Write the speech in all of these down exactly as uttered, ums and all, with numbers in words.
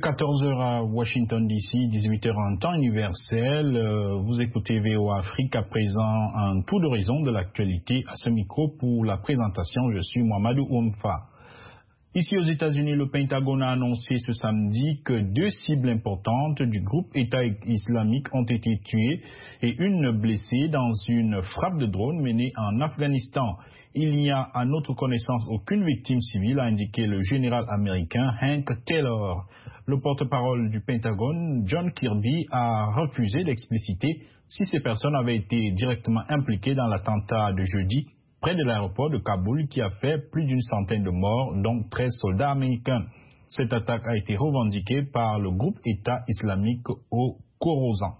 quatorze heures à Washington D C, dix-huit heures en temps universel. Euh, vous écoutez V O A Afrique, à présent un tour d'horizon de l'actualité à ce micro pour la présentation. Je suis Mohamedou Oumfa. Ici aux États-Unis, le Pentagone a annoncé ce samedi que deux cibles importantes du groupe État islamique ont été tuées et une blessée dans une frappe de drone menée en Afghanistan. Il n'y a à notre connaissance aucune victime civile, a indiqué le général américain Hank Taylor. Le porte-parole du Pentagone, John Kirby, a refusé d'expliciter si ces personnes avaient été directement impliquées dans l'attentat de jeudi près de l'aéroport de Kaboul qui a fait plus d'une centaine de morts, dont treize soldats américains. Cette attaque a été revendiquée par le groupe État islamique au Khorasan.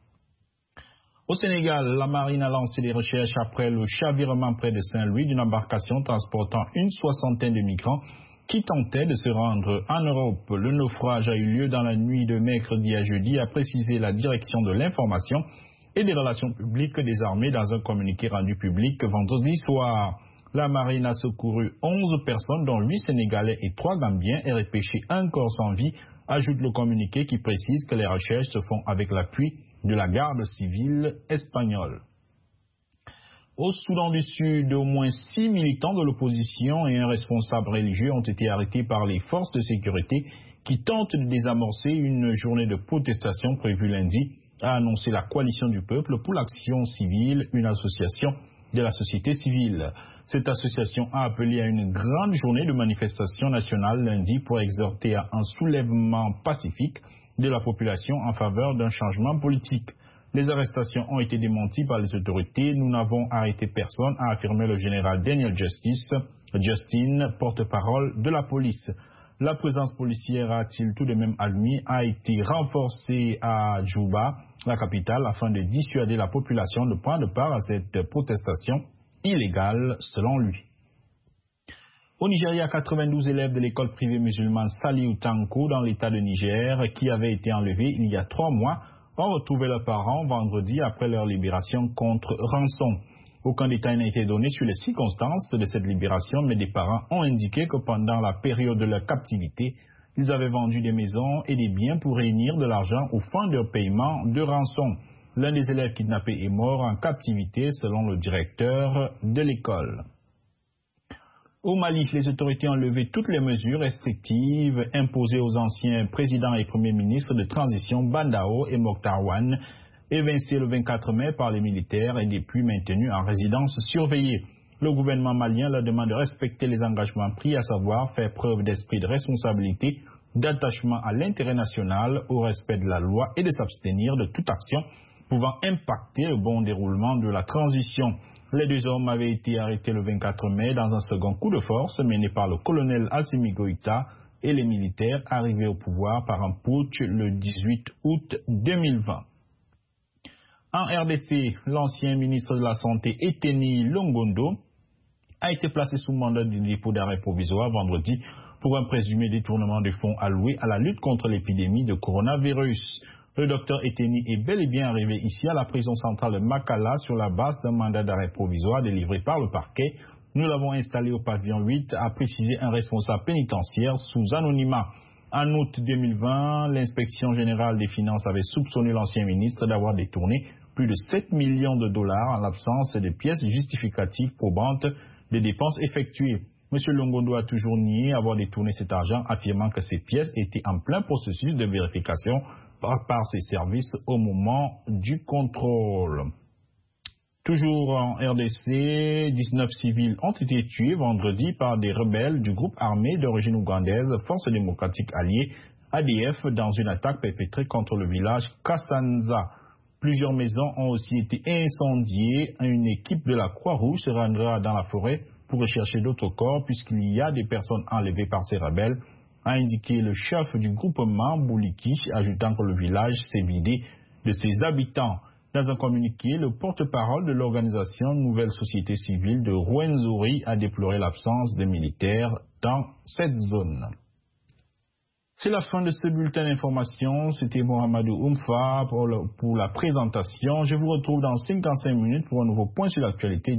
Au Sénégal, la marine a lancé des recherches après le chavirement près de Saint-Louis d'une embarcation transportant une soixantaine de migrants qui tentaient de se rendre en Europe. Le naufrage a eu lieu dans la nuit de mercredi à jeudi, a précisé la direction de l'information et des relations publiques des armées dans un communiqué rendu public vendredi soir. La marine a secouru onze personnes, dont huit Sénégalais et trois Gambiens, et repêché un corps sans vie, ajoute le communiqué qui précise que les recherches se font avec l'appui de la garde civile espagnole. Au Soudan du Sud, au moins six militants de l'opposition et un responsable religieux ont été arrêtés par les forces de sécurité qui tentent de désamorcer une journée de protestation prévue lundi, a annoncé la Coalition du Peuple pour l'Action Civile, une association de la société civile. Cette association a appelé à une grande journée de manifestation nationale lundi pour exhorter à un soulèvement pacifique de la population en faveur d'un changement politique. Les arrestations ont été démenties par les autorités. Nous n'avons arrêté personne, a affirmé le général Daniel Justice, Justin, porte-parole de la police. La présence policière, a-t-il tout de même admis, a été renforcée à Djouba, la capitale, afin de dissuader la population de prendre part à cette protestation illégale, selon lui. Au Nigeria, quatre-vingt-douze élèves de l'école privée musulmane Saliu Tanko dans l'état de Niger, qui avaient été enlevés il y a trois mois, ont retrouvé leurs parents vendredi après leur libération contre rançon. Aucun détail n'a été donné sur les circonstances de cette libération, mais des parents ont indiqué que pendant la période de leur captivité, ils avaient vendu des maisons et des biens pour réunir de l'argent au fonds de paiement de rançon. L'un des élèves kidnappés est mort en captivité, selon le directeur de l'école. Au Mali, les autorités ont levé toutes les mesures restrictives imposées aux anciens présidents et premiers ministres de transition Bandao et Mokhtar Wane, évincés le vingt-quatre mai par les militaires et depuis maintenus en résidence surveillée. Le gouvernement malien leur demande de respecter les engagements pris, à savoir faire preuve d'esprit de responsabilité, d'attachement à l'intérêt national, au respect de la loi et de s'abstenir de toute action pouvant impacter le bon déroulement de la transition. Les deux hommes avaient été arrêtés le vingt-quatre mai dans un second coup de force mené par le colonel Assimi Goïta et les militaires arrivés au pouvoir par un putsch le dix-huit août deux mille vingt. En R D C, l'ancien ministre de la Santé Eteni Longondo a été placé sous mandat de dépôt d'arrêt provisoire vendredi pour un présumé détournement de fonds alloués à la lutte contre l'épidémie de coronavirus. Le docteur Eteni est bel et bien arrivé ici à la prison centrale de Makala sur la base d'un mandat d'arrêt provisoire délivré par le parquet. Nous l'avons installé au pavillon huit, a précisé un responsable pénitentiaire sous anonymat. En août deux mille vingt, l'inspection générale des finances avait soupçonné l'ancien ministre d'avoir détourné plus de sept millions de dollars en l'absence de pièces justificatives probantes des dépenses effectuées. M. Longondo a toujours nié avoir détourné cet argent, affirmant que ces pièces étaient en plein processus de vérification par, par ses services au moment du contrôle. Toujours en R D C, dix-neuf civils ont été tués vendredi par des rebelles du groupe armé d'origine ougandaise Force démocratique alliée A D F dans une attaque perpétrée contre le village Kassanza. Plusieurs maisons ont aussi été incendiées. Une équipe de la Croix-Rouge se rendra dans la forêt pour rechercher d'autres corps puisqu'il y a des personnes enlevées par ces rebelles, a indiqué le chef du groupement Bouliki, ajoutant que le village s'est vidé de ses habitants. Dans un communiqué, le porte-parole de l'organisation Nouvelle Société Civile de Rwenzori a déploré l'absence des militaires dans cette zone. C'est la fin de ce bulletin d'information. C'était Mohamedou Oumfa pour, pour la présentation. Je vous retrouve dans cinquante-cinq minutes pour un nouveau point sur l'actualité.